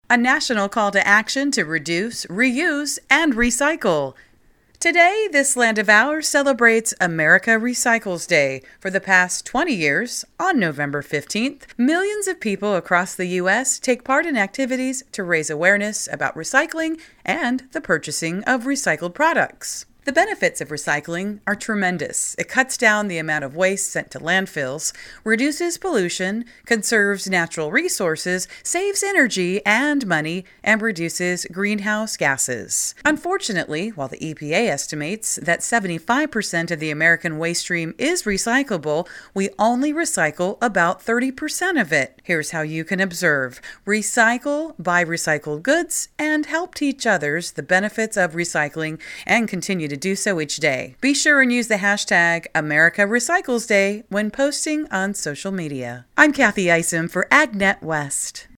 a national call to action to reduce, reuse, and recycle. Today, this land of ours celebrates America Recycles Day. For the past 20 years, on November 15th, millions of people across the U.S. take part in activities to raise awareness about recycling and the purchasing of recycled products. The benefits of recycling are tremendous. It cuts down the amount of waste sent to landfills, reduces pollution, conserves natural resources, saves energy and money, and reduces greenhouse gases. Unfortunately, while the EPA estimates that 75% of the American waste stream is recyclable, we only recycle about 30% of it. Here's how you can observe, recycle, buy recycled goods, and help teach others the benefits of recycling and continue to do so each day. Be sure and use the hashtag America Recycles Day when posting on social media. I'm Kathy Isom for AgNet West.